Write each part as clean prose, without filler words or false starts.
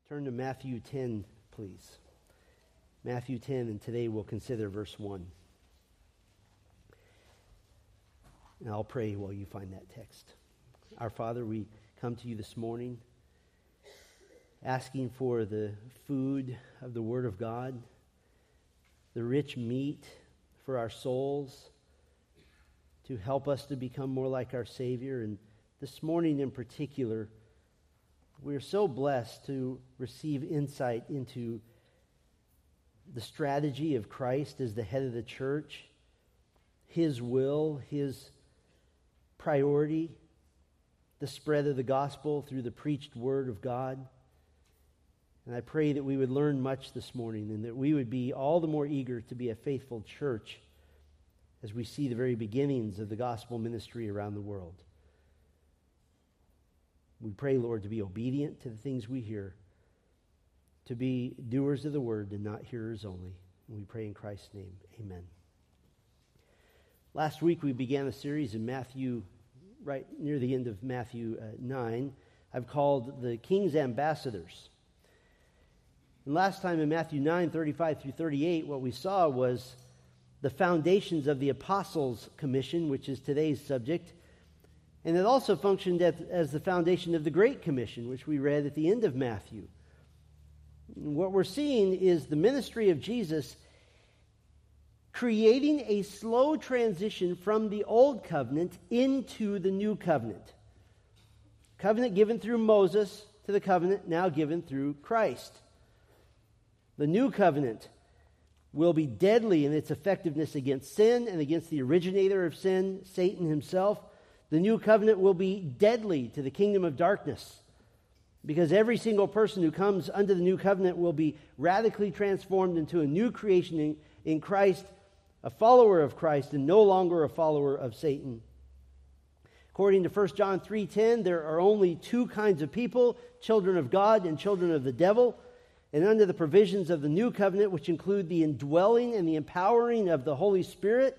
Turn to Matthew 10, please. Matthew 10, and today we'll consider verse 1. And I'll pray while you find that text. Our Father, we come to you this morning asking for the food of the Word of God, the rich meat for our souls, to help us to become more like our Savior. And this morning in particular, we're so blessed to receive insight into the strategy of Christ as the head of the church, His will, His priority, the spread of the gospel through the preached word of God. And I pray that we would learn much this morning and that we would be all the more eager to be a faithful church as we see the very beginnings of the gospel ministry around the world. We pray, Lord, to be obedient to the things we hear, to be doers of the word and not hearers only. And we pray in Christ's name, amen. Last week we began a series in Matthew, right near the end of Matthew 9, I've called The King's Ambassadors. And last time in Matthew 9, 35 through 38, what we saw was the foundations of the Apostles' Commission, which is today's subject. And it also functioned as the foundation of the Great Commission, which we read at the end of Matthew. And what we're seeing is the ministry of Jesus creating a slow transition from the Old Covenant into the New Covenant. Covenant given through Moses to the covenant now given through Christ. The New Covenant will be deadly in its effectiveness against sin and against the originator of sin, Satan himself. The New Covenant will be deadly to the kingdom of darkness because every single person who comes under the New Covenant will be radically transformed into a new creation in Christ, a follower of Christ and no longer a follower of Satan. According to 1 John 3:10, there are only two kinds of people, children of God and children of the devil. And under the provisions of the New Covenant, which include the indwelling and the empowering of the Holy Spirit,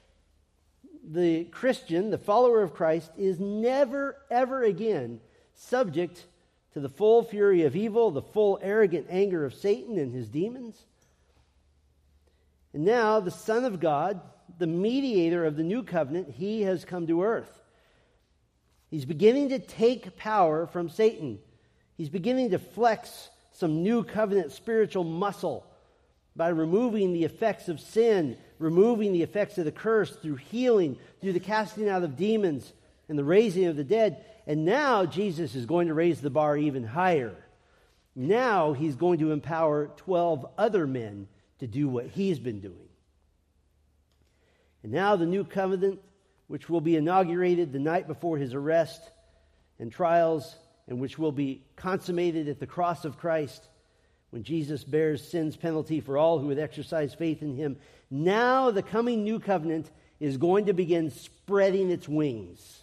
the Christian, the follower of Christ, is never, ever again subject to the full fury of evil, the full arrogant anger of Satan and his demons. And now the Son of God, the mediator of the New Covenant, he has come to earth. He's beginning to take power from Satan. He's beginning to flex some New Covenant spiritual muscle by removing the effects of sin, removing the effects of the curse through healing, through the casting out of demons and the raising of the dead. And now Jesus is going to raise the bar even higher. Now he's going to empower 12 other men to do what he's been doing. And now the New Covenant, which will be inaugurated the night before his arrest and trials, and which will be consummated at the cross of Christ, when Jesus bears sin's penalty for all who would exercise faith in him. Now the coming New Covenant is going to begin spreading its wings.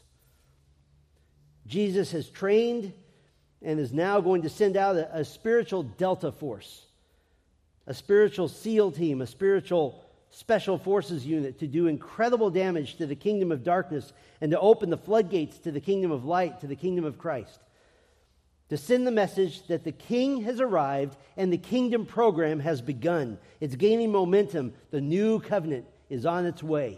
Jesus has trained and is now going to send out a spiritual Delta force, a spiritual SEAL team, a spiritual special forces unit to do incredible damage to the kingdom of darkness and to open the floodgates to the kingdom of light, to the kingdom of Christ. To send the message that the King has arrived and the kingdom program has begun. It's gaining momentum. The New Covenant is on its way.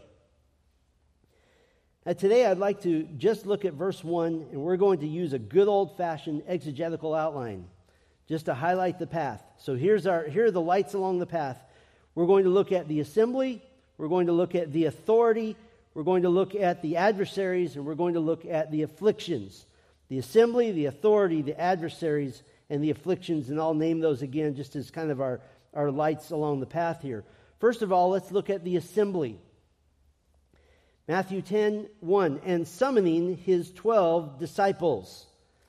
Now today I'd like to just look at verse 1, and we're going to use a good old-fashioned exegetical outline just to highlight the path. So here are the lights along the path. We're going to look at the assembly, we're going to look at the authority, we're going to look at the adversaries, and we're going to look at the afflictions. The assembly, the authority, the adversaries, and the afflictions, and I'll name those again just as kind of our lights along the path here. First of all, let's look at the assembly. Matthew 10:1, and summoning his 12 disciples.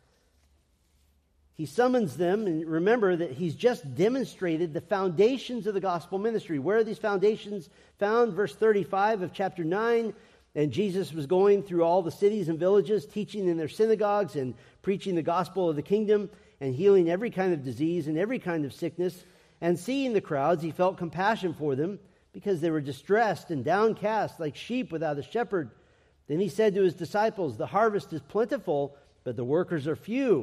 He summons them, and remember that he's just demonstrated the foundations of the gospel ministry. Where are these foundations found? Verse 35 of chapter 9. And Jesus was going through all the cities and villages, teaching in their synagogues and preaching the gospel of the kingdom and healing every kind of disease and every kind of sickness. And seeing the crowds, he felt compassion for them because they were distressed and downcast like sheep without a shepherd. Then he said to his disciples, "The harvest is plentiful, but the workers are few.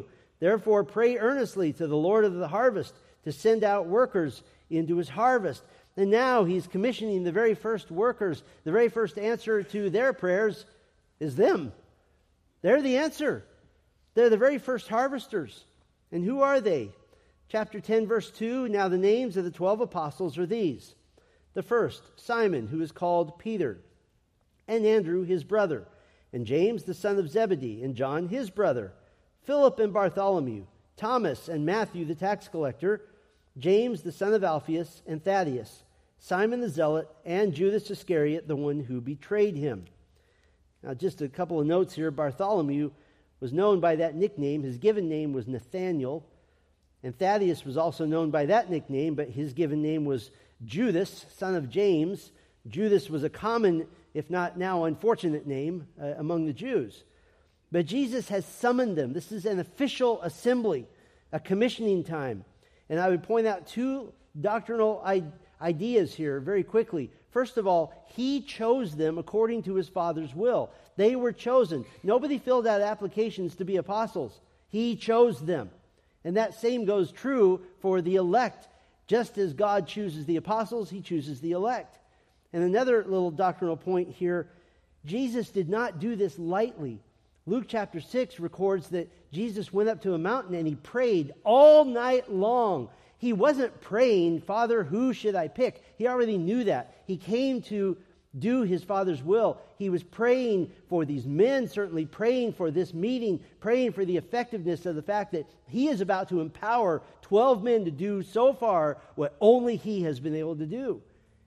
Therefore pray earnestly to the Lord of the harvest to send out workers into his harvest. And now he's commissioning the very first workers. The very first answer to their prayers is them. They're the answer. They're the very first harvesters. And who are they? Chapter 10, verse 2, now the names of the 12 apostles are these. The first, Simon, who is called Peter, and Andrew, his brother, and James, the son of Zebedee, and John, his brother, Philip and Bartholomew, Thomas and Matthew, the tax collector, James, the son of Alphaeus, and Thaddeus, Simon the zealot, and Judas Iscariot, the one who betrayed him. Now, just a couple of notes here. Bartholomew was known by that nickname. His given name was Nathaniel. And Thaddeus was also known by that nickname, but his given name was Judas, son of James. Judas was a common, if not now unfortunate name among the Jews. But Jesus has summoned them. This is an official assembly, a commissioning time. And I would point out two doctrinal ideas here very quickly. First of all, he chose them according to his Father's will. They were chosen. Nobody filled out applications to be apostles. He chose them. And that same goes true for the elect. Just as God chooses the apostles, he chooses the elect. And another little doctrinal point here, Jesus did not do this lightly. Luke chapter 6 records that Jesus went up to a mountain and he prayed all night long. He wasn't praying, Father, who should I pick? He already knew that. He came to do his Father's will. He was praying for these men, certainly praying for this meeting, praying for the effectiveness of the fact that he is about to empower 12 men to do so far what only he has been able to do.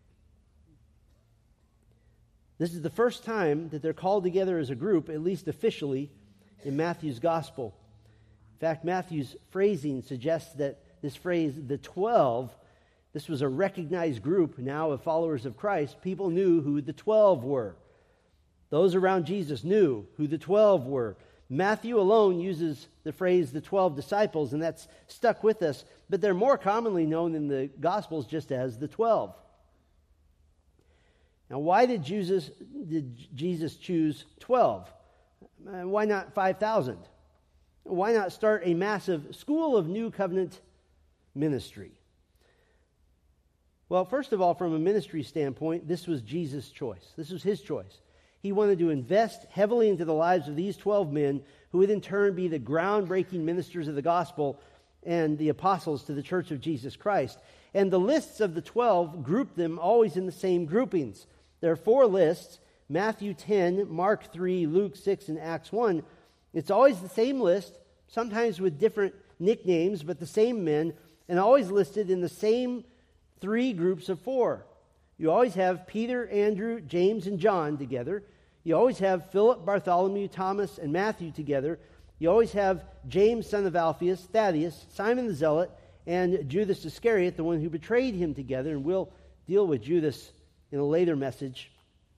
This is the first time that they're called together as a group, at least officially, in Matthew's gospel. In fact, Matthew's phrasing suggests that this phrase, the 12, this was a recognized group now of followers of Christ. People knew who the 12 were. Those around Jesus knew who the 12 were. Matthew alone uses the phrase the 12 disciples, and that's stuck with us, but they're more commonly known in the Gospels just as the 12. Now, why did Jesus choose 12? Why not 5,000? Why not start a massive school of New Covenant ministry? Well, first of all, from a ministry standpoint, this was Jesus' choice. This was his choice. He wanted to invest heavily into the lives of these 12 men who would in turn be the groundbreaking ministers of the gospel and the apostles to the church of Jesus Christ. And the lists of the 12 grouped them always in the same groupings. There are 4 lists, Matthew 10, Mark 3, Luke 6, and Acts 1. It's always the same list, sometimes with different nicknames, but the same men, and always listed in the same 3 groups of 4. You always have Peter, Andrew, James, and John together. You always have Philip, Bartholomew, Thomas, and Matthew together. You always have James, son of Alphaeus, Thaddeus, Simon the Zealot, and Judas Iscariot, the one who betrayed him together. And we'll deal with Judas in a later message.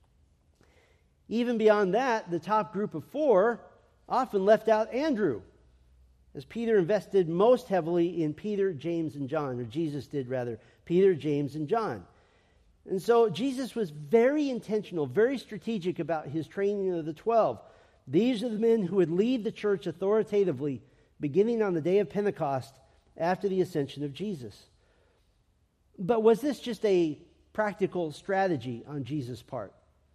Even beyond that, the top group of 4 often left out Andrew, as Peter invested most heavily in Peter, James, and John, or Jesus did rather, Peter, James, and John. And so Jesus was very intentional, very strategic about his training of the 12. These are the men who would lead the church authoritatively beginning on the day of Pentecost after the ascension of Jesus. But was this just a practical strategy on Jesus' part?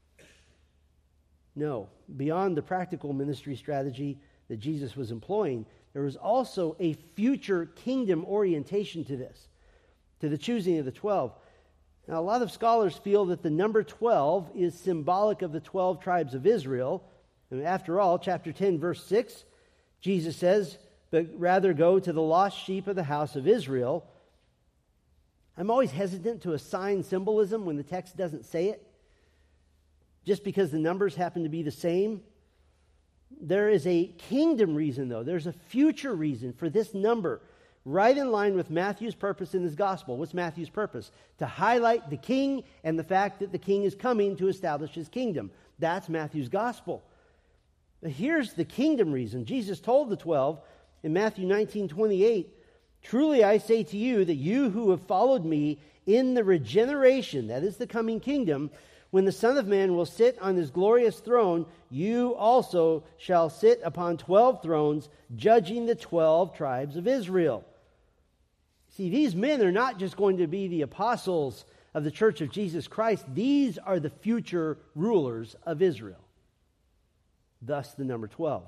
No. Beyond the practical ministry strategy that Jesus was employing, there was also a future kingdom orientation to this, to the choosing of the 12. Now, a lot of scholars feel that the number 12 is symbolic of the 12 tribes of Israel. And after all, chapter 10, verse 6, Jesus says, but rather go to the lost sheep of the house of Israel. I'm always hesitant to assign symbolism when the text doesn't say it, just because the numbers happen to be the same. There is a kingdom reason, though. There's a future reason for this number, right in line with Matthew's purpose in his gospel. What's Matthew's purpose? To highlight the king and the fact that the king is coming to establish his kingdom. That's Matthew's gospel. But here's the kingdom reason. Jesus told the 12 in Matthew 19:28, truly I say to you that you who have followed me in the regeneration, that is the coming kingdom, When the Son of Man will sit on his glorious throne, you also shall sit upon 12 thrones, judging the 12 tribes of Israel. See, these men are not just going to be the apostles of the Church of Jesus Christ. These are the future rulers of Israel. Thus the number 12.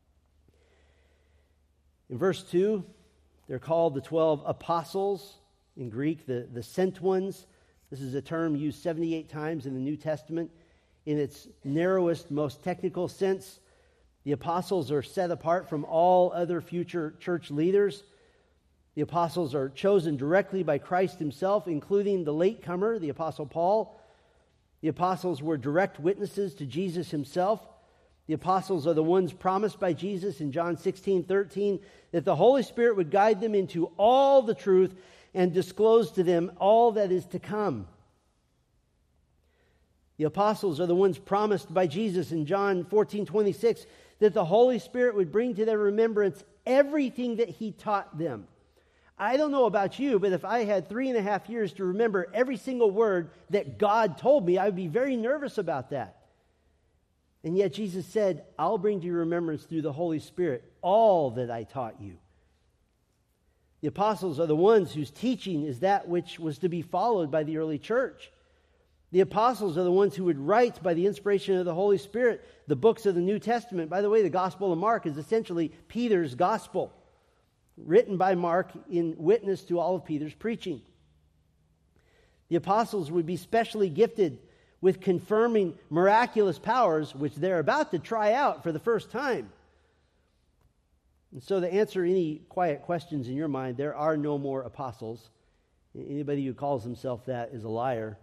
In verse 2, they're called the 12 apostles. In Greek, the sent ones. This is a term used 78 times in the New Testament. In its narrowest, most technical sense, the apostles are set apart from all other future church leaders. The apostles are chosen directly by Christ himself, including the latecomer, the Apostle Paul. The apostles were direct witnesses to Jesus himself. The apostles are the ones promised by Jesus in John 16:13 that the Holy Spirit would guide them into all the truth and disclose to them all that is to come. The apostles are the ones promised by Jesus in John 14:26 that the Holy Spirit would bring to their remembrance everything that he taught them. I don't know about you, but if I had 3.5 years to remember every single word that God told me, I would be very nervous about that. And yet Jesus said, I'll bring to your remembrance through the Holy Spirit all that I taught you. The apostles are the ones whose teaching is that which was to be followed by the early church. The apostles are the ones who would write by the inspiration of the Holy Spirit the books of the New Testament. By the way, the Gospel of Mark is essentially Peter's gospel, written by Mark in witness to all of Peter's preaching. The apostles would be specially gifted with confirming miraculous powers, which they're about to try out for the first time. And so to answer any quiet questions in your mind, there are no more apostles. Anybody who calls himself that is a liar.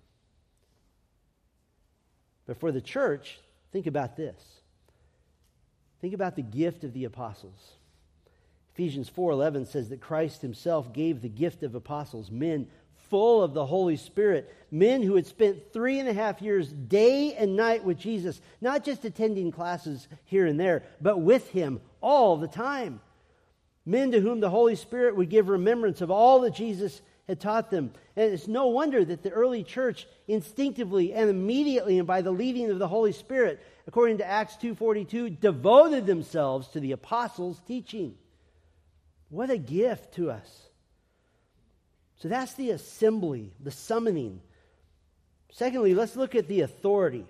But for the church, think about this. Think about the gift of the apostles. Ephesians 4:11 says that Christ himself gave the gift of apostles, men full of the Holy Spirit, men who had spent 3.5 years day and night with Jesus, not just attending classes here and there, but with him all the time. Men to whom the Holy Spirit would give remembrance of all that Jesus had taught them. And it's no wonder that the early church instinctively and immediately and by the leading of the Holy Spirit, according to Acts 2:42, devoted themselves to the apostles' teaching. What a gift to us. So that's the assembly, the summoning. Secondly, let's look at the authority.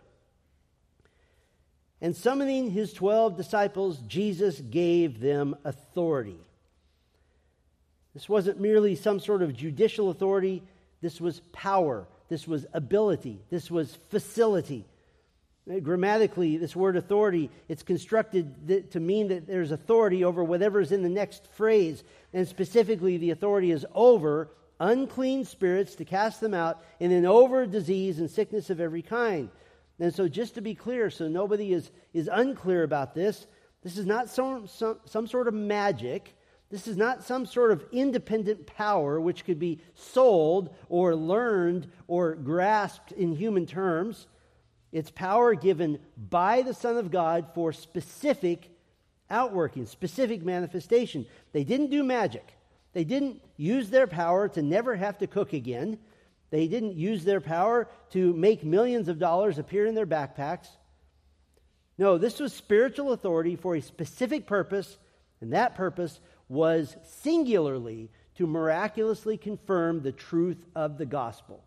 And summoning his 12 disciples, Jesus gave them authority. This wasn't merely some sort of judicial authority. This was power. This was ability. This was facility. Grammatically, this word authority, it's constructed to mean that there's authority over whatever is in the next phrase. And specifically, the authority is over unclean spirits to cast them out, and then over disease and sickness of every kind. And so just to be clear, so nobody is unclear about this, this is not some sort of magic. This is not some sort of independent power which could be sold or learned or grasped in human terms. It's power given by the Son of God for specific outworking, specific manifestation. They didn't do magic. They didn't use their power to never have to cook again. They didn't use their power to make millions of dollars appear in their backpacks. No, this was spiritual authority for a specific purpose, and that purpose was singularly to miraculously confirm the truth of the gospel.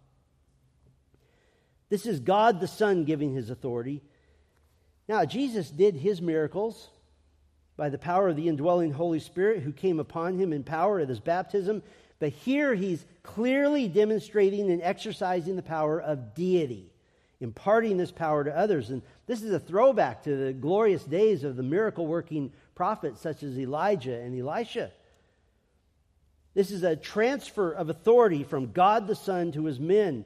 This is God the Son giving his authority. Now, Jesus did his miracles by the power of the indwelling Holy Spirit who came upon him in power at his baptism. But here he's clearly demonstrating and exercising the power of deity, imparting this power to others. And this is a throwback to the glorious days of the miracle-working prophets such as Elijah and Elisha. This is a transfer of authority from God the Son to his men.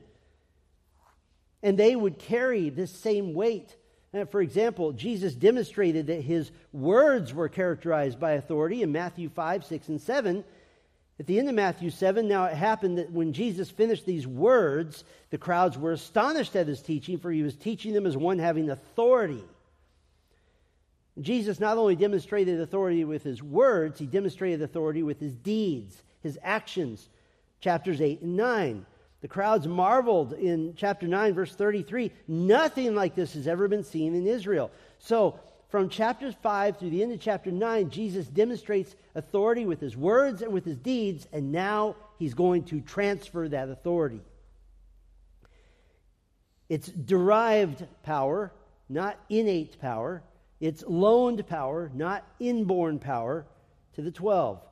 And they would carry this same weight. For example, Jesus demonstrated that his words were characterized by authority in Matthew 5, 6, and 7. At the end of Matthew 7, now it happened that when Jesus finished these words, the crowds were astonished at his teaching, for he was teaching them as one having authority. Jesus not only demonstrated authority with his words, he demonstrated authority with his deeds, his actions. Chapters 8 and 9. The crowds marveled in chapter 9, verse 33. Nothing like this has ever been seen in Israel. So, from chapters 5 through the end of chapter 9, Jesus demonstrates authority with his words and with his deeds, and now he's going to transfer that authority. It's derived power, not innate power. It's loaned power, not inborn power, to the 12.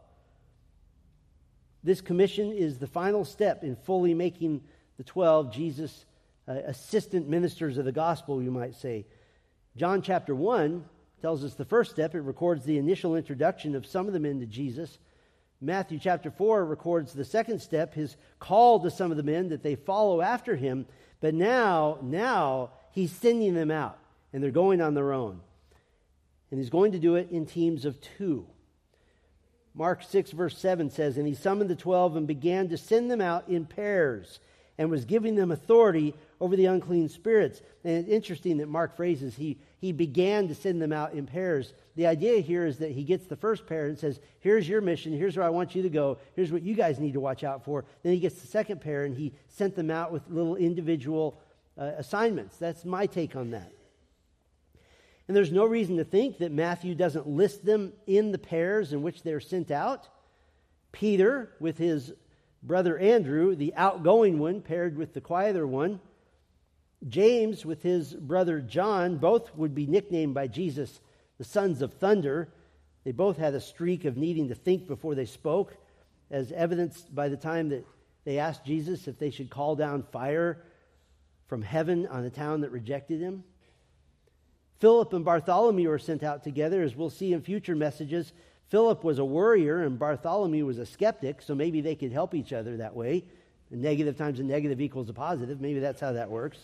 This commission is the final step in fully making the 12 Jesus' assistant ministers of the gospel, you might say. John chapter 1 tells us the first step. It records the initial introduction of some of the men to Jesus. Matthew chapter 4 records the second step, his call to some of the men that they follow after him. But now he's sending them out, and they're going on their own. And he's going to do it in teams of 2. Mark 6 verse 7 says, "And he summoned the 12 and began to send them out in pairs, and was giving them authority over the unclean spirits." And it's interesting that Mark phrases, he began to send them out in pairs. The idea here is that he gets the first pair and says, here's your mission, here's where I want you to go, here's what you guys need to watch out for. Then he gets the second pair and he sent them out with little individual assignments. That's my take on that. And there's no reason to think that Matthew doesn't list them in the pairs in which they're sent out. Peter, with his brother Andrew, the outgoing one, paired with the quieter one. James, with his brother John, both would be nicknamed by Jesus the sons of thunder. They both had a streak of needing to think before they spoke, as evidenced by the time that they asked Jesus if they should call down fire from heaven on a town that rejected him. Philip and Bartholomew are sent out together, as we'll see in future messages. Philip was a worrier and Bartholomew was a skeptic, so maybe they could help each other that way. A negative times a negative equals a positive. Maybe that's how that works.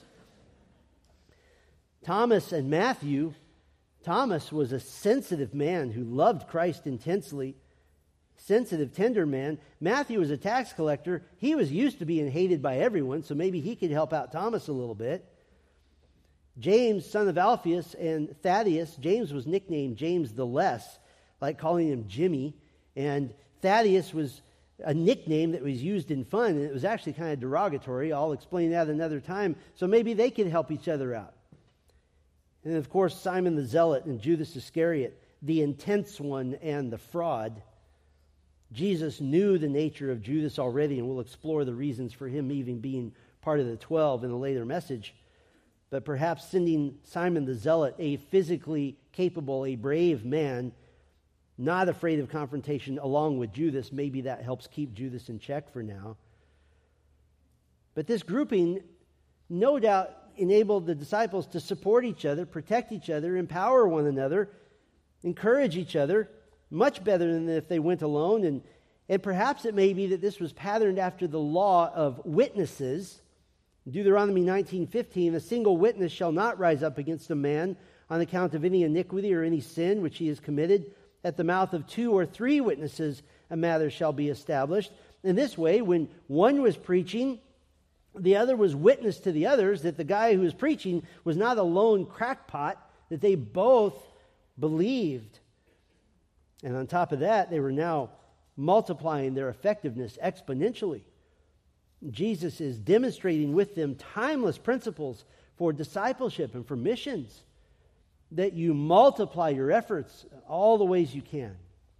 Thomas and Matthew. Thomas was a sensitive man who loved Christ intensely. Sensitive, tender man. Matthew was a tax collector. He was used to being hated by everyone, so maybe he could help out Thomas a little bit. James, son of Alphaeus, and Thaddeus. James was nicknamed James the Less, like calling him Jimmy. And Thaddeus was a nickname that was used in fun, and it was actually kind of derogatory. I'll explain that another time. So maybe they could help each other out. And of course, Simon the Zealot and Judas Iscariot, the intense one and the fraud. Jesus knew the nature of Judas already, and we'll explore the reasons for him even being part of the 12 in a later message. But perhaps sending Simon the Zealot, a physically capable, a brave man, not afraid of confrontation, along with Judas, maybe that helps keep Judas in check for now. But this grouping, no doubt, enabled the disciples to support each other, protect each other, empower one another, encourage each other, much better than if they went alone. And perhaps it may be that this was patterned after the law of witnesses. Deuteronomy 19:15, "A single witness shall not rise up against a man on account of any iniquity or any sin which he has committed. At the mouth of 2 or 3 witnesses a matter shall be established." In this way, when one was preaching, the other was witness to the others that the guy who was preaching was not a lone crackpot, that they both believed. And on top of that, they were now multiplying their effectiveness exponentially. Jesus is demonstrating with them timeless principles for discipleship and for missions, that you multiply your efforts all the ways you can.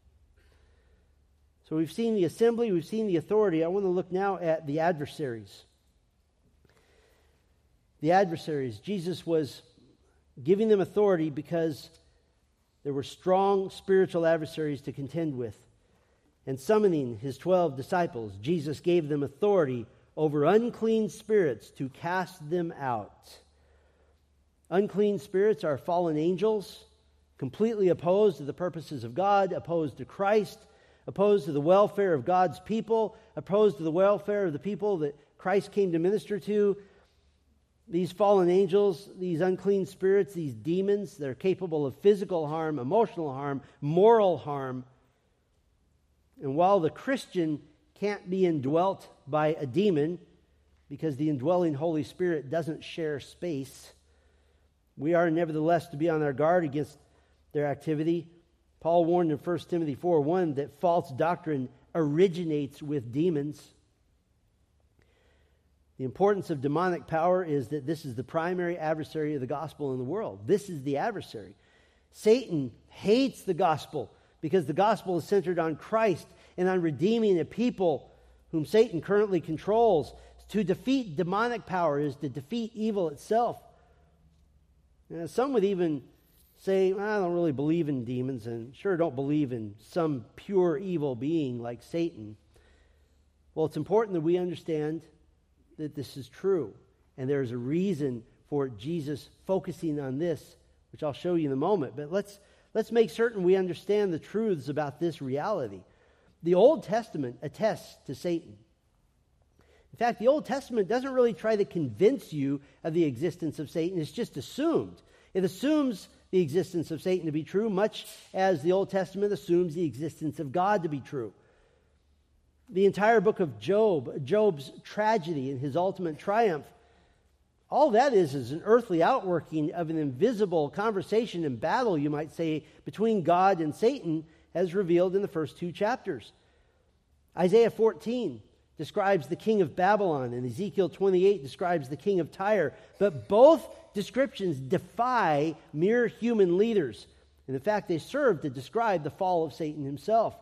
So we've seen the assembly, we've seen the authority. I want to look now at the adversaries. The adversaries. Jesus was giving them authority because there were strong spiritual adversaries to contend with. And summoning his 12 disciples, Jesus gave them authority over unclean spirits to cast them out. Unclean spirits are fallen angels, completely opposed to the purposes of God, opposed to Christ, opposed to the welfare of God's people, opposed to the welfare of the people that Christ came to minister to. These fallen angels, these unclean spirits, these demons, they're capable of physical harm, emotional harm, moral harm. And while the Christian can't be indwelt by a demon, because the indwelling Holy Spirit doesn't share space, we are nevertheless to be on our guard against their activity. Paul warned in 1 Timothy 4:1 that false doctrine originates with demons. The importance of demonic power is that this is the primary adversary of the gospel in the world. This is the adversary. Satan hates the gospel because the gospel is centered on Christ and on redeeming a people whom Satan currently controls. To defeat demonic power is to defeat evil itself. Now, some would even say, I don't really believe in demons and sure don't believe in some pure evil being like Satan. Well, it's important that we understand that this is true. And there's a reason for Jesus focusing on this, which I'll show you in a moment. But let's make certain we understand the truths about this reality. The Old Testament attests to Satan. In fact, the Old Testament doesn't really try to convince you of the existence of Satan. It's just assumed. It assumes the existence of Satan to be true, much as the Old Testament assumes the existence of God to be true. The entire book of Job, Job's tragedy and his ultimate triumph, all that is an earthly outworking of an invisible conversation and battle, you might say, between God and Satan, as revealed in the first 2 chapters. Isaiah 14 describes the king of Babylon, and Ezekiel 28 describes the king of Tyre. But both descriptions defy mere human leaders. And in fact, they serve to describe the fall of Satan himself.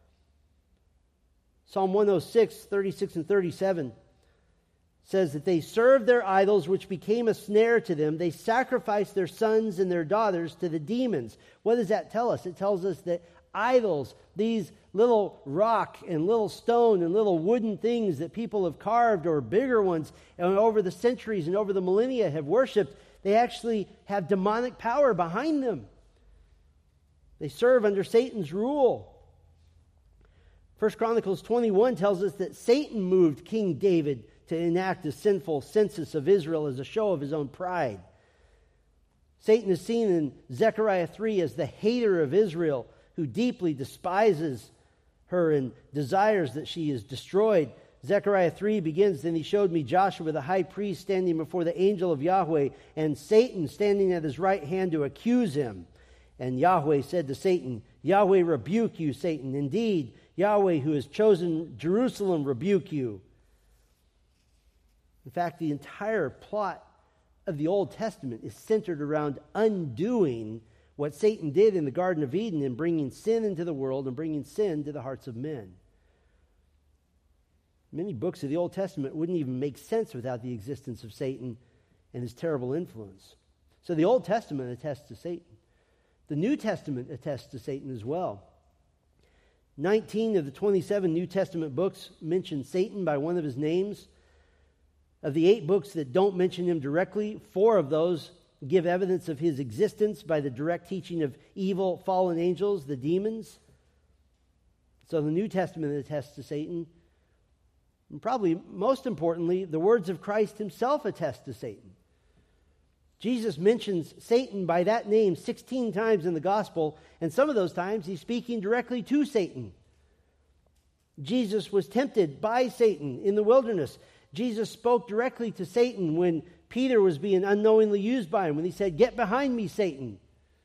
Psalm 106, 36 and 37 says that they served their idols, which became a snare to them. They sacrificed their sons and their daughters to the demons. What does that tell us? It tells us that idols, these little rock and little stone and little wooden things that people have carved, or bigger ones, and over the centuries and over the millennia have worshipped, they actually have demonic power behind them. They serve under Satan's rule. 1 Chronicles 21 tells us that Satan moved King David to enact a sinful census of Israel as a show of his own pride. Satan is seen in Zechariah 3 as the hater of Israel, who deeply despises her and desires that she is destroyed. Zechariah 3 begins, "Then he showed me Joshua the high priest standing before the angel of Yahweh, and Satan standing at his right hand to accuse him. And Yahweh said to Satan, Yahweh rebuke you, Satan. Indeed, Yahweh who has chosen Jerusalem rebuke you." In fact, the entire plot of the Old Testament is centered around undoing what Satan did in the Garden of Eden in bringing sin into the world and bringing sin to the hearts of men. Many books of the Old Testament wouldn't even make sense without the existence of Satan and his terrible influence. So the Old Testament attests to Satan. The New Testament attests to Satan as well. 19 of the 27 New Testament books mention Satan by one of his names. Of the 8 books that don't mention him directly, 4 of those give evidence of his existence by the direct teaching of evil fallen angels, the demons. So the New Testament attests to Satan. And probably most importantly, the words of Christ himself attest to Satan. Jesus mentions Satan by that name 16 times in the gospel, and some of those times he's speaking directly to Satan. Jesus was tempted by Satan in the wilderness. Jesus spoke directly to Satan when Peter was being unknowingly used by him, when he said, "Get behind me, Satan."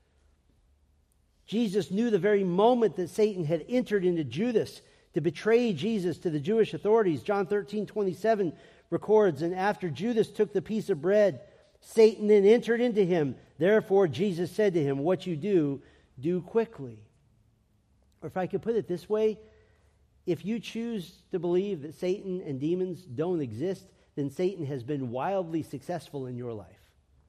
Jesus knew the very moment that Satan had entered into Judas to betray Jesus to the Jewish authorities. John 13:27 records, "And after Judas took the piece of bread, Satan then entered into him. Therefore Jesus said to him, what you do, do quickly." Or if I could put it this way, if you choose to believe that Satan and demons don't exist, then Satan has been wildly successful in your life.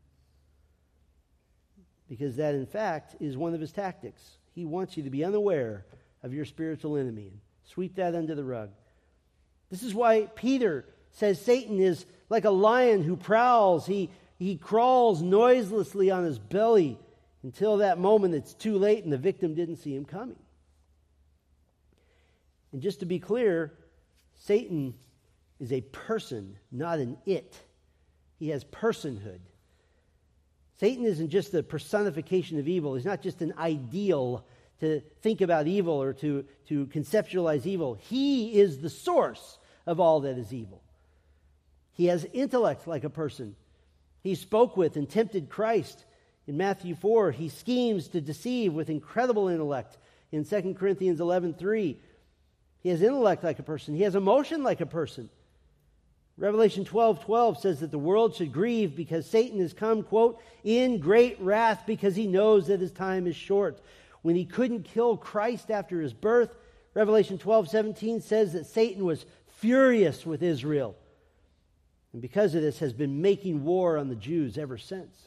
Because that, in fact, is one of his tactics. He wants you to be unaware of your spiritual enemy and sweep that under the rug. This is why Peter says Satan is like a lion who prowls. He crawls noiselessly on his belly until that moment it's too late and the victim didn't see him coming. And just to be clear, Satan is a person, not an it. He has personhood. Satan isn't just the personification of evil. He's not just an ideal to think about evil or to conceptualize evil. He is the source of all that is evil. He has intellect like a person. He spoke with and tempted Christ. In Matthew 4, he schemes to deceive with incredible intellect. In 2 Corinthians 11:3, he has intellect like a person. He has emotion like a person. Revelation 12:12 says that the world should grieve because Satan has come, quote, in great wrath because he knows that his time is short. When he couldn't kill Christ after his birth, Revelation 12:17 says that Satan was furious with Israel. And because of this has been making war on the Jews ever since.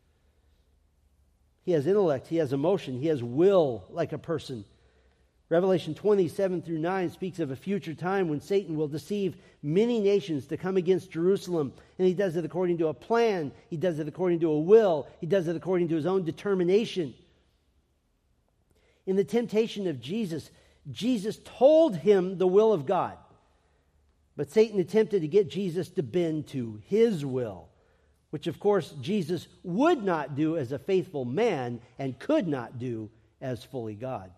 He has intellect, he has emotion, he has will like a person. Revelation 20:7-9 speaks of a future time when Satan will deceive many nations to come against Jerusalem. And he does it according to a plan. He does it according to a will. He does it according to his own determination. In the temptation of Jesus, Jesus told him the will of God. But Satan attempted to get Jesus to bend to his will, which of course Jesus would not do as a faithful man and could not do as fully God.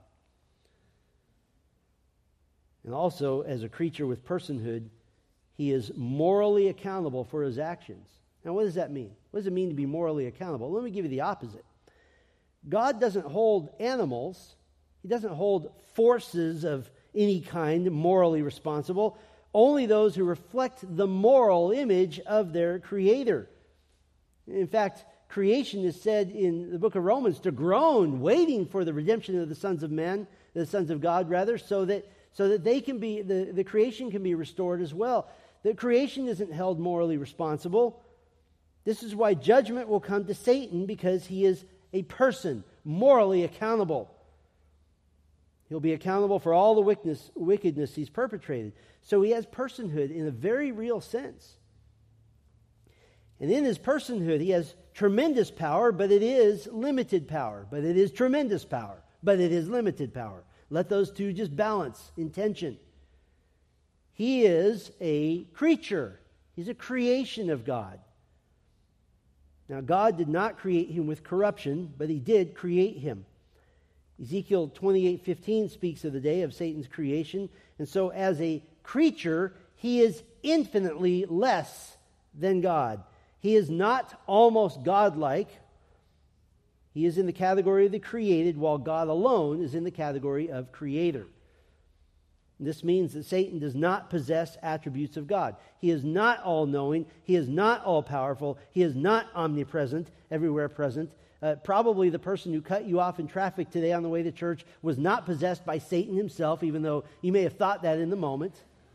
And also, as a creature with personhood, he is morally accountable for his actions. Now, what does that mean? What does it mean to be morally accountable? Let me give you the opposite. God doesn't hold animals, he doesn't hold forces of any kind morally responsible, only those who reflect the moral image of their Creator. In fact, creation is said in the book of Romans to groan, waiting for the redemption of the sons of men, the sons of God rather, so that they can be, the creation can be restored as well. The creation isn't held morally responsible. This is why judgment will come to Satan, because he is a person, morally accountable. He'll be accountable for all the wickedness he's perpetrated. So he has personhood in a very real sense. And in his personhood, he has tremendous power, but it is limited power. But it is tremendous power, but it is limited power. Let those two just balance in tension. He is a creature. He's a creation of God. Now, God did not create him with corruption, but he did create him. Ezekiel 28:15 speaks of the day of Satan's creation. And so as a creature, he is infinitely less than God. He is not almost godlike. He is in the category of the created, while God alone is in the category of creator. This means that Satan does not possess attributes of God. He is not all-knowing. He is not all-powerful. He is not omnipresent, everywhere present. Probably the person who cut you off in traffic today on the way to church was not possessed by Satan himself, even though you may have thought that in the moment.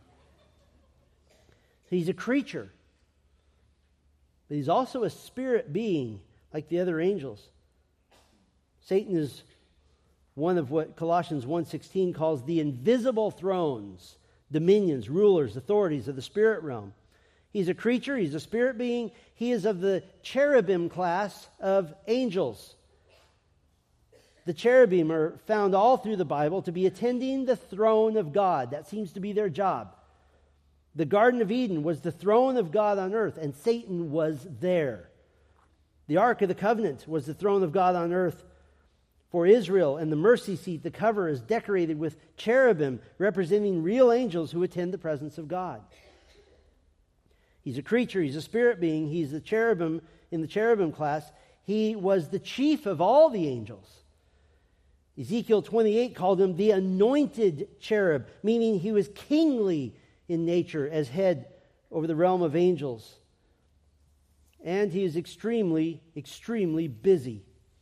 He's a creature. But he's also a spirit being, like the other angels. Satan is one of what Colossians 1:16 calls the invisible thrones, dominions, rulers, authorities of the spirit realm. He's a creature, he's a spirit being. He is of the cherubim class of angels. The cherubim are found all through the Bible to be attending the throne of God. That seems to be their job. The Garden of Eden was the throne of God on earth, and Satan was there. The Ark of the Covenant was the throne of God on earth for Israel, and the mercy seat, the cover, is decorated with cherubim representing real angels who attend the presence of God. He's a creature, he's a spirit being, he's the cherubim in the cherubim class. He was the chief of all the angels. Ezekiel 28 called him the anointed cherub, meaning he was kingly in nature as head over the realm of angels. And he is extremely, extremely busy.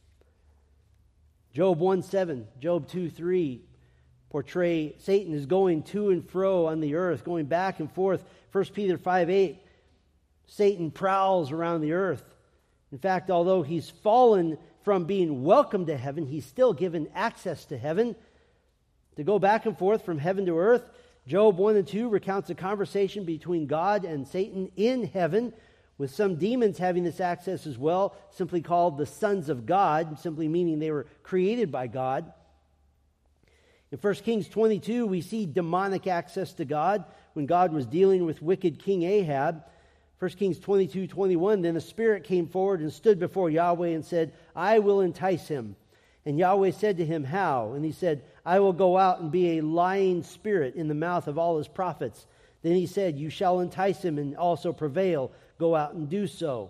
Job 1:7, Job 2:3 portray Satan as going to and fro on the earth, going back and forth. 1 Peter 5:8, Satan prowls around the earth. In fact, although he's fallen from being welcomed to heaven, he's still given access to heaven to go back and forth from heaven to earth. Job 1 and 2 recounts a conversation between God and Satan in heaven, with some demons having this access as well, simply called the sons of God, simply meaning they were created by God. In 1 Kings 22, we see demonic access to God when God was dealing with wicked King Ahab. 1 Kings 22:21, then a spirit came forward and stood before Yahweh and said, I will entice him. And Yahweh said to him, how? And he said, I will go out and be a lying spirit in the mouth of all his prophets. Then he said, you shall entice him and also prevail. Go out and do so.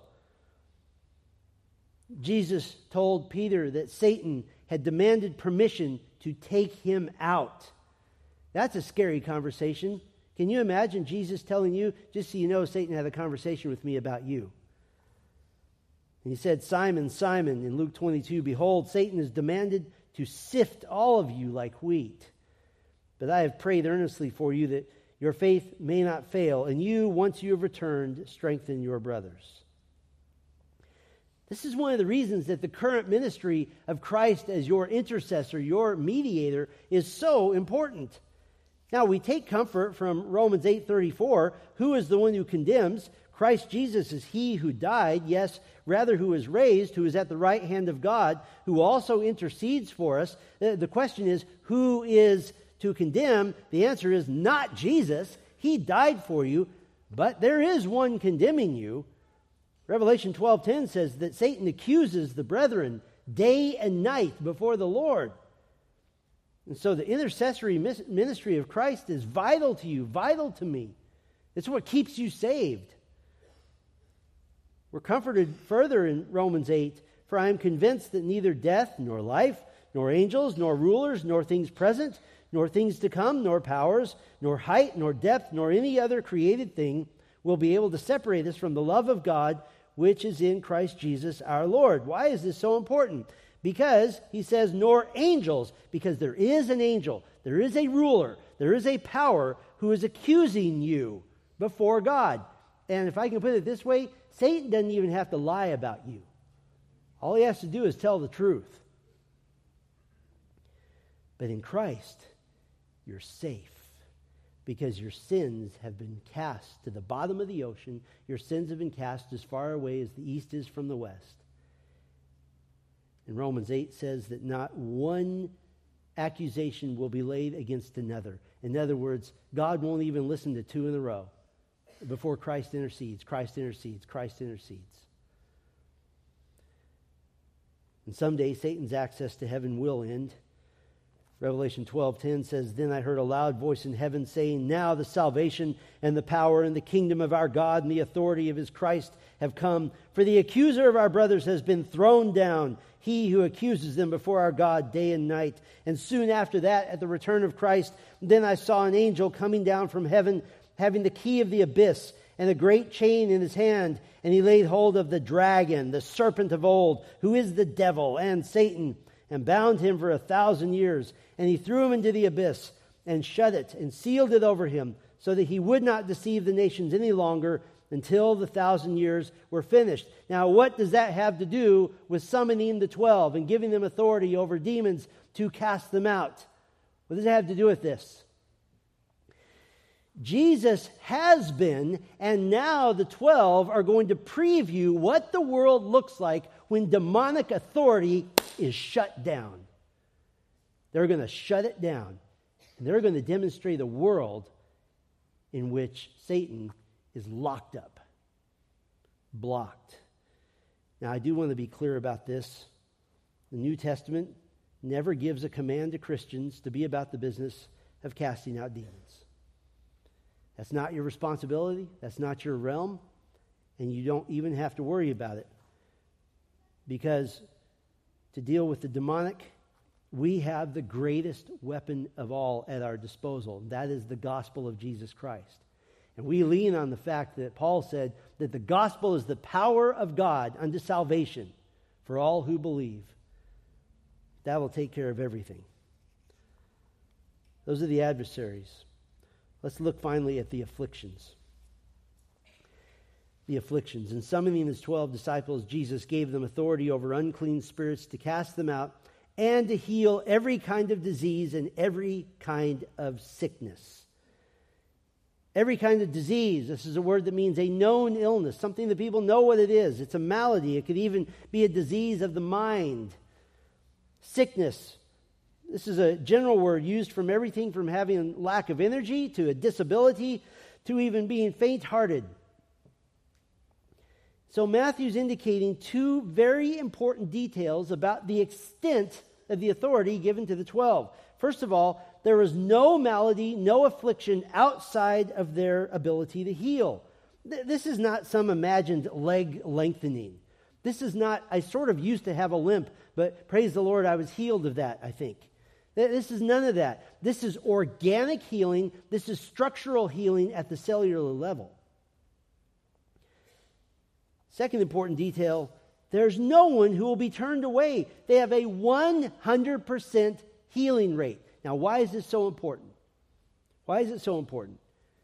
Jesus told Peter that Satan had demanded permission to take him out. That's a scary conversation. Can you imagine Jesus telling you, just so you know, Satan had a conversation with me about you? And he said, Simon, Simon, in Luke 22, behold, Satan has demanded to sift all of you like wheat. But I have prayed earnestly for you that your faith may not fail, and you, once you have returned, strengthen your brothers. This is one of the reasons that the current ministry of Christ as your intercessor, your mediator, is so important. Now, we take comfort from Romans 8:34. Who is the one who condemns? Christ Jesus is he who died, yes, rather who is raised, who is at the right hand of God, who also intercedes for us. The question is, who is to condemn? The answer is not Jesus. He died for you, but there is one condemning you. Revelation 12:10 says that Satan accuses the brethren day and night before the Lord. And so the intercessory ministry of Christ is vital to you, vital to me. It's what keeps you saved. We're comforted further in Romans 8, for I am convinced that neither death, nor life, nor angels, nor rulers, nor things present, nor things to come, nor powers, nor height, nor depth, nor any other created thing will be able to separate us from the love of God, which is in Christ Jesus our Lord. Why is this so important? Because he says, nor angels, because there is an angel, there is a ruler, there is a power who is accusing you before God. And if I can put it this way, Satan doesn't even have to lie about you. All he has to do is tell the truth. But in Christ, you're safe because your sins have been cast to the bottom of the ocean. Your sins have been cast as far away as the east is from the west. And Romans 8 says that not one accusation will be laid against another. In other words, God won't even listen to two in a row before Christ intercedes, Christ intercedes, Christ intercedes. And someday Satan's access to heaven will end. Revelation 12:10 says, Then I heard a loud voice in heaven saying, Now the salvation and the power and the kingdom of our God and the authority of his Christ have come. For the accuser of our brothers has been thrown down, he who accuses them before our God day and night. And soon after that, at the return of Christ, then I saw an angel coming down from heaven, having the key of the abyss and a great chain in his hand. And he laid hold of the dragon, the serpent of old, who is the devil and Satan, and bound him for 1,000 years. And he threw him into the abyss and shut it and sealed it over him so that he would not deceive the nations any longer until the 1,000 years were finished. Now, what does that have to do with summoning the 12 and giving them authority over demons to cast them out? What does it have to do with this? Jesus has been, and now the 12 are going to preview what the world looks like when demonic authority is shut down. They're going to shut it down, and they're going to demonstrate a world in which Satan is locked up, blocked. Now, I do want to be clear about this. The New Testament never gives a command to Christians to be about the business of casting out demons. That's not your responsibility. That's not your realm. And you don't even have to worry about it. Because to deal with the demonic, we have the greatest weapon of all at our disposal. That is the gospel of Jesus Christ. And we lean on the fact that Paul said that the gospel is the power of God unto salvation for all who believe. That will take care of everything. Those are the adversaries. Let's look finally at the afflictions. The afflictions. In summoning his 12 disciples, Jesus gave them authority over unclean spirits to cast them out and to heal every kind of disease and every kind of sickness. Every kind of disease, this is a word that means a known illness, something that people know what it is. It's a malady. It could even be a disease of the mind. Sickness. This is a general word used from everything from having lack of energy to a disability to even being faint-hearted. So Matthew's indicating two very important details about the extent of the authority given to the 12. First of all, there was no malady, no affliction outside of their ability to heal. This is not some imagined leg lengthening. This is not, I sort of used to have a limp, but praise the Lord, I was healed of that, I think. This is none of that. This is organic healing. This is structural healing at the cellular level. Second important detail, there's no one who will be turned away. They have a 100% healing rate. Now, why is this so important? Why is it so important?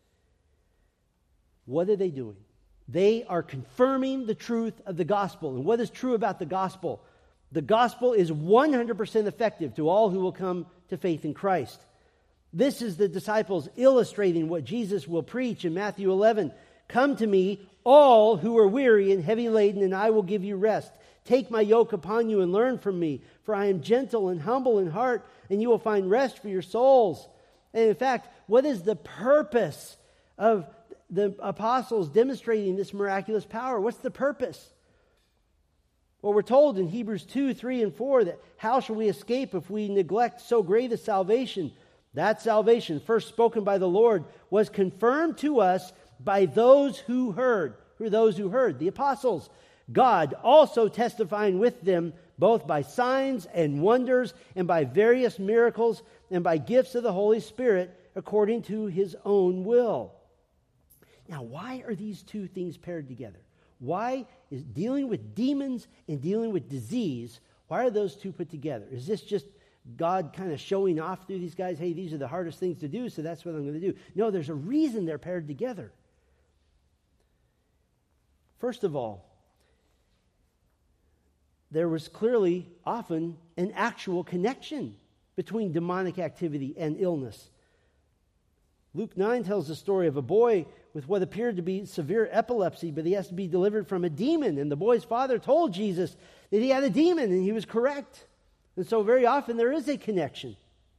What are they doing? They are confirming the truth of the gospel. And what is true about the gospel? The gospel is 100% effective to all who will come to faith in Christ. This is the disciples illustrating what Jesus will preach in Matthew 11. Come to me, all who are weary and heavy laden, and I will give you rest. Take my yoke upon you and learn from me, for I am gentle and humble in heart, and you will find rest for your souls. And in fact, what is the purpose of the apostles demonstrating this miraculous power? What's the purpose? Well, we're told in Hebrews 2, 3, and 4 that how shall we escape if we neglect so great a salvation? That salvation, first spoken by the Lord, was confirmed to us by those who heard. Who are those who heard? The apostles. God also testifying with them, both by signs and wonders, and by various miracles, and by gifts of the Holy Spirit, according to his own will. Now, why are these two things paired together? Why is dealing with demons and dealing with disease, why are those two put together? Is this just God kind of showing off through these guys, hey, these are the hardest things to do, so that's what I'm going to do? No, there's a reason they're paired together. First of all, there was clearly often an actual connection between demonic activity and illness. Luke 9 tells the story of a boy with what appeared to be severe epilepsy, but he has to be delivered from a demon. And the boy's father told Jesus that he had a demon, and he was correct. And so very often there is a connection.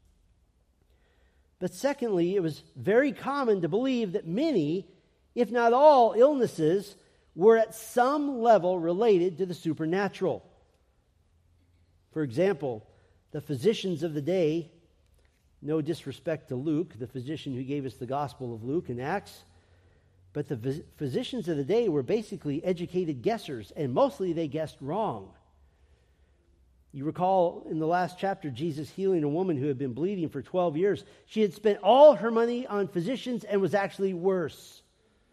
But secondly, it was very common to believe that many, if not all, illnesses were at some level related to the supernatural. For example, the physicians of the day, no disrespect to Luke, the physician who gave us the Gospel of Luke in Acts, but the physicians of the day were basically educated guessers, and mostly they guessed wrong. You recall in the last chapter, Jesus healing a woman who had been bleeding for 12 years. She had spent all her money on physicians and was actually worse.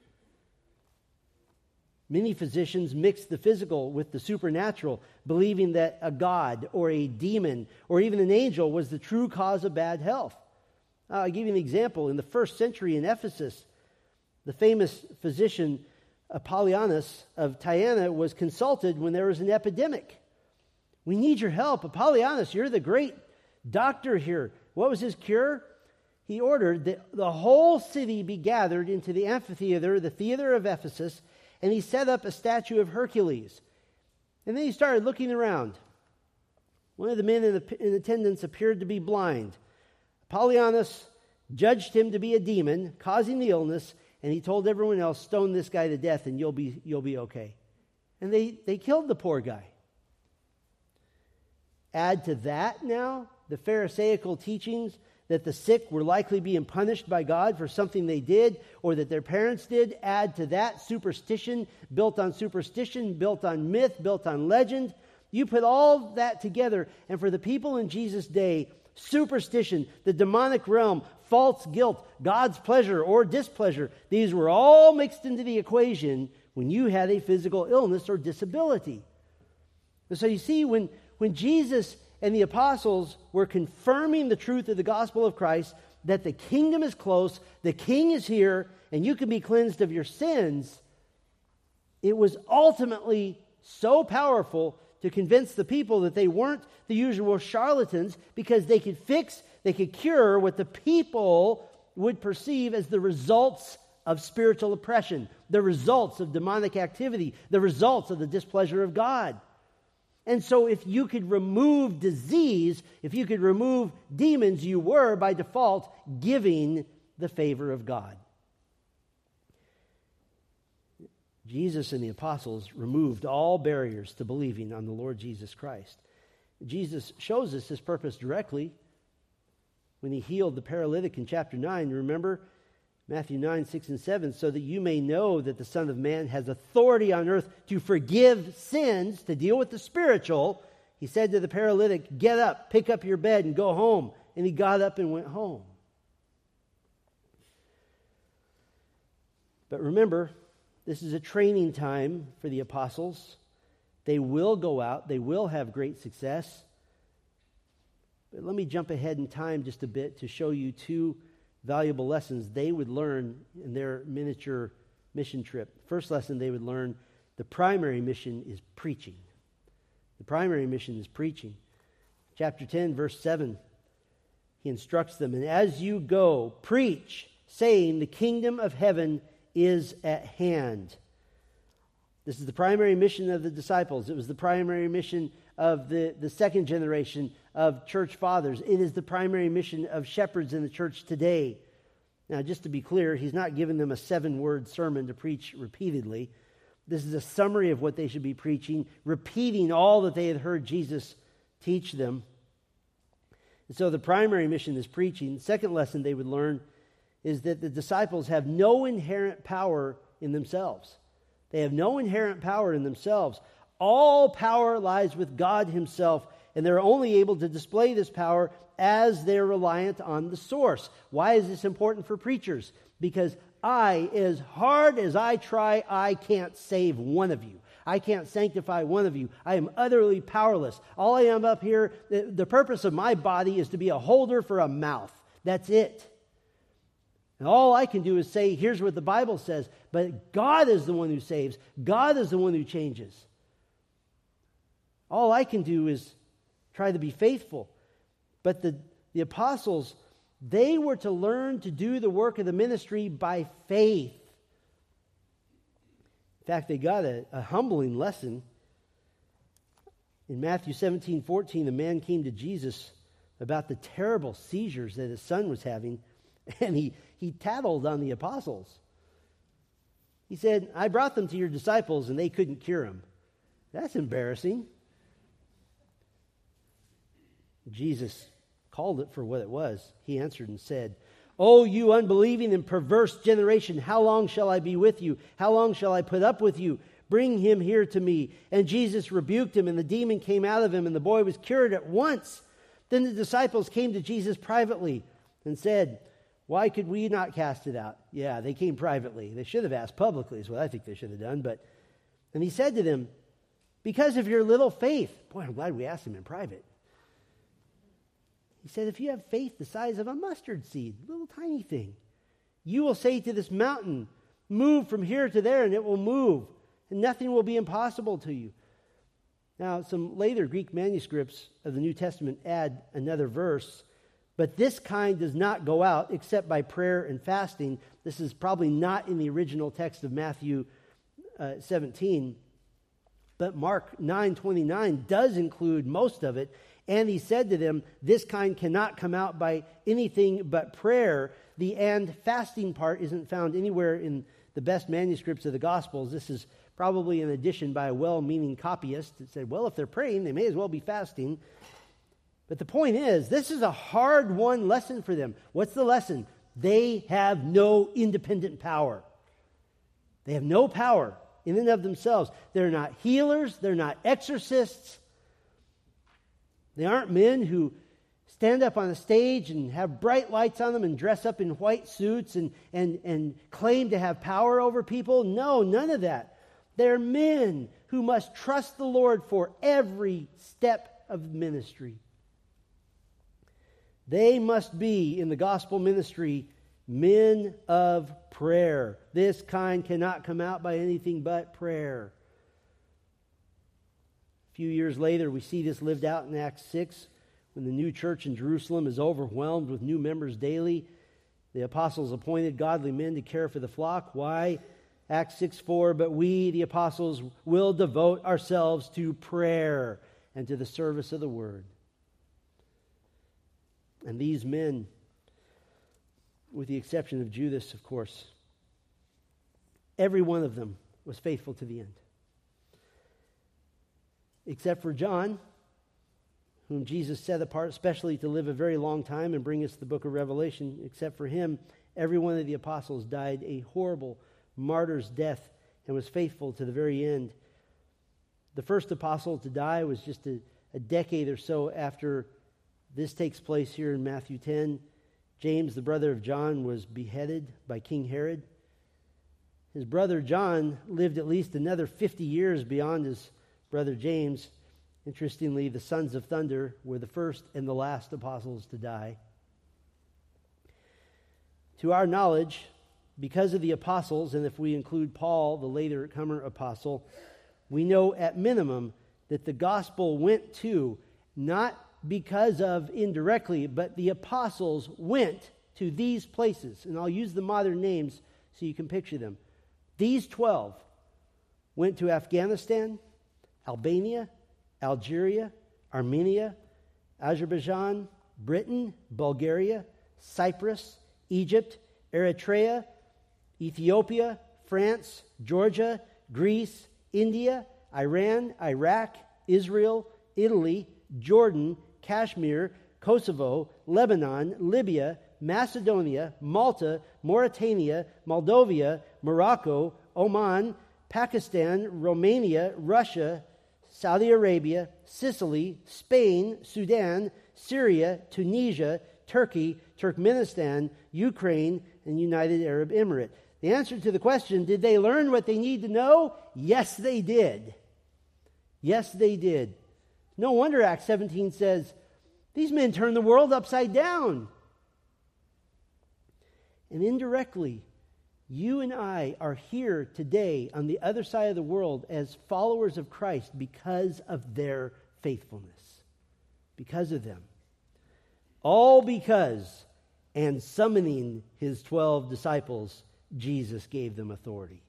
Many physicians mixed the physical with the supernatural, believing that a god or a demon or even an angel was the true cause of bad health. I'll give you an example. In the first century in Ephesus, the famous physician Apollonius of Tyana was consulted when there was an epidemic. We need your help. Apollonius, you're the great doctor here. What was his cure? He ordered that the whole city be gathered into the amphitheater, the theater of Ephesus, and he set up a statue of Hercules. And then he started looking around. One of the men in attendance appeared to be blind. Apollonius judged him to be a demon, causing the illness, and he told everyone else, stone this guy to death and you'll be okay. And they killed the poor guy. Add to that now the Pharisaical teachings that the sick were likely being punished by God for something they did or that their parents did. Add to that superstition, built on myth, built on legend. You put all that together, and for the people in Jesus' day, superstition, the demonic realm, false guilt, God's pleasure or displeasure, these were all mixed into the equation when you had a physical illness or disability. And so you see, when Jesus and the apostles were confirming the truth of the gospel of Christ, that the kingdom is close, the king is here, and you can be cleansed of your sins, it was ultimately so powerful to convince the people that they weren't the usual charlatans, because they could cure what the people would perceive as the results of spiritual oppression, the results of demonic activity, the results of the displeasure of God. And so if you could remove disease, if you could remove demons, you were, by default, giving the favor of God. Jesus and the apostles removed all barriers to believing on the Lord Jesus Christ. Jesus shows us his purpose directly when he healed the paralytic in chapter 9. Remember? Matthew 9, 6, and 7, so that you may know that the Son of Man has authority on earth to forgive sins, to deal with the spiritual. He said to the paralytic, get up, pick up your bed, and go home. and he got up and went home. But remember, this is a training time for the apostles. They will go out. They will have great success. But let me jump ahead in time just a bit to show you two valuable lessons they would learn in their miniature mission trip. First lesson they would learn, the primary mission is preaching. The primary mission is preaching. Chapter 10, verse 7, he instructs them, and as you go, preach, saying, the kingdom of heaven is at hand. This is the primary mission of the disciples. It was the primary mission of the second generation of church fathers. It is the primary mission of shepherds in the church today. Now, just to be clear, he's not giving them a 7-word sermon to preach repeatedly. This is a summary of what they should be preaching, repeating all that they had heard Jesus teach them. And so the primary mission is preaching. The second lesson they would learn is that the disciples have no inherent power in themselves. They have no inherent power in themselves. All power lies with God himself, and they're only able to display this power as they're reliant on the source. Why is this important for preachers? Because as hard as I try, I can't save one of you. I can't sanctify one of you. I am utterly powerless. All I am up here, the purpose of my body is to be a holder for a mouth. That's it. And all I can do is say, here's what the Bible says. But God is the one who saves. God is the one who changes. All I can do is try to be faithful. But the apostles, they were to learn to do the work of the ministry by faith. In fact, they got a humbling lesson. In Matthew 17:14, a man came to Jesus about the terrible seizures that his son was having, and he tattled on the apostles. He said, I brought them to your disciples, and they couldn't cure him. That's embarrassing. Jesus called it for what it was. He answered and said, O you unbelieving and perverse generation, how long shall I be with you? How long shall I put up with you? Bring him here to me. And Jesus rebuked him, and the demon came out of him, and the boy was cured at once. Then the disciples came to Jesus privately and said, why could we not cast it out? Yeah, they came privately. They should have asked publicly is what I think they should have done. And he said to them, because of your little faith. Boy, I'm glad we asked him in private. He said, if you have faith the size of a mustard seed, little tiny thing, you will say to this mountain, move from here to there, and it will move, and nothing will be impossible to you. Now, some later Greek manuscripts of the New Testament add another verse, but this kind does not go out except by prayer and fasting. This is probably not in the original text of Matthew 17, but Mark 9:29 does include most of it. And he said to them, this kind cannot come out by anything but prayer. The and fasting part isn't found anywhere in the best manuscripts of the Gospels. This is probably an addition by a well-meaning copyist that said, well, if they're praying, they may as well be fasting. But the point is, this is a hard-won lesson for them. What's the lesson? They have no independent power. They have no power in and of themselves. They're not healers. They're not exorcists. They aren't men who stand up on a stage and have bright lights on them and dress up in white suits and claim to have power over people. No, none of that. They're men who must trust the Lord for every step of ministry. They must be, in the gospel ministry, men of prayer. This kind cannot come out by anything but prayer. A few years later, we see this lived out in Acts 6, when the new church in Jerusalem is overwhelmed with new members daily. The apostles appointed godly men to care for the flock. Why? Acts 6:4, but we, the apostles, will devote ourselves to prayer and to the service of the word. And these men, with the exception of Judas, of course, every one of them was faithful to the end. Except for John, whom Jesus set apart especially to live a very long time and bring us the book of Revelation. Except for him, every one of the apostles died a horrible martyr's death and was faithful to the very end. The first apostle to die was just a decade or so after This takes place here in Matthew 10. James, the brother of John, was beheaded by King Herod. His brother John lived at least another 50 years beyond his brother James. Interestingly, the sons of thunder were the first and the last apostles to die. To our knowledge, because of the apostles, and if we include Paul, the later comer apostle, we know at minimum that the gospel went to, not because of indirectly, but the apostles went to these places. And I'll use the modern names so you can picture them. These 12 went to Afghanistan, Albania, Algeria, Armenia, Azerbaijan, Britain, Bulgaria, Cyprus, Egypt, Eritrea, Ethiopia, France, Georgia, Greece, India, Iran, Iraq, Israel, Italy, Jordan, Kashmir, Kosovo, Lebanon, Libya, Macedonia, Malta, Mauritania, Moldova, Morocco, Oman, Pakistan, Romania, Russia, Saudi Arabia, Sicily, Spain, Sudan, Syria, Tunisia, Turkey, Turkmenistan, Ukraine, and United Arab Emirates. The answer to the question, did they learn what they need to know? Yes, they did. Yes, they did. No wonder Acts 17 says, these men turned the world upside down. And indirectly, you and I are here today on the other side of the world as followers of Christ because of their faithfulness. Because of them. All because, and summoning his 12 disciples, Jesus gave them authority.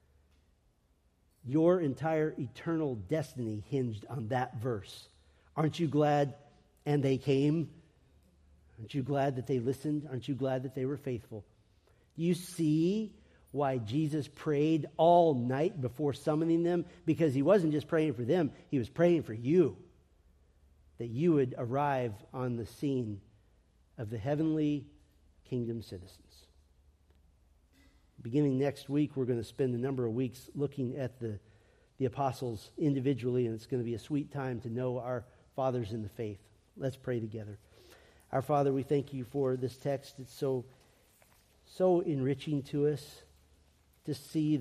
Your entire eternal destiny hinged on that verse. Aren't you glad? And they came. Aren't you glad that they listened? Aren't you glad that they were faithful? You see why Jesus prayed all night before summoning them? Because he wasn't just praying for them, he was praying for you. That you would arrive on the scene of the heavenly kingdom citizens. Beginning next week, we're going to spend a number of weeks looking at the apostles individually, and it's going to be a sweet time to know our fathers in the faith. Let's pray together. Our Father, we thank you for this text. It's so enriching to us to see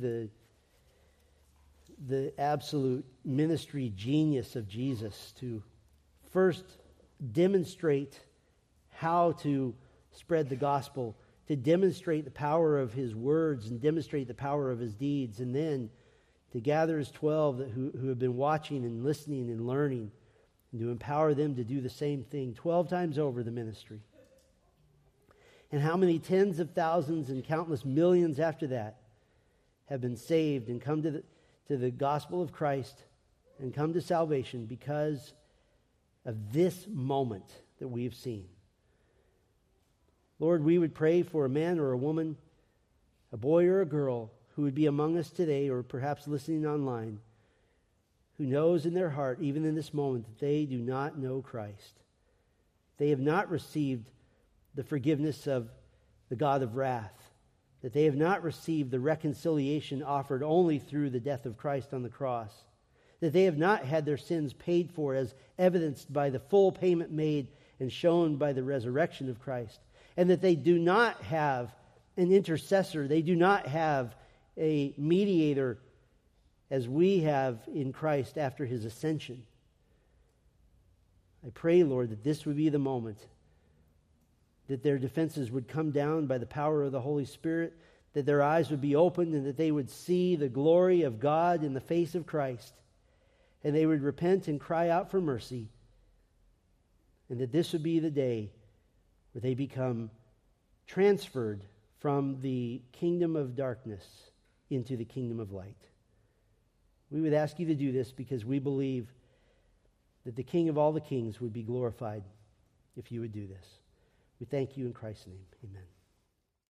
the absolute ministry genius of Jesus to first demonstrate how to spread the gospel, to demonstrate the power of his words and demonstrate the power of his deeds, and then to gather his 12 who have been watching and listening and learning, and to empower them to do the same thing 12 times over the ministry. And how many tens of thousands and countless millions after that have been saved and come to the gospel of Christ and come to salvation because of this moment that we've seen. Lord, we would pray for a man or a woman, a boy or a girl who would be among us today or perhaps listening online, who knows in their heart, even in this moment, that they do not know Christ. They have not received the forgiveness of the God of wrath, that they have not received the reconciliation offered only through the death of Christ on the cross, that they have not had their sins paid for as evidenced by the full payment made and shown by the resurrection of Christ, and that they do not have an intercessor, they do not have a mediator as we have in Christ after his ascension. I pray, Lord, that this would be the moment that their defenses would come down by the power of the Holy Spirit, that their eyes would be opened and that they would see the glory of God in the face of Christ, and they would repent and cry out for mercy, and that this would be the day where they become transferred from the kingdom of darkness into the kingdom of light. We would ask you to do this because we believe that the King of all the kings would be glorified if you would do this. We thank you in Christ's name. Amen.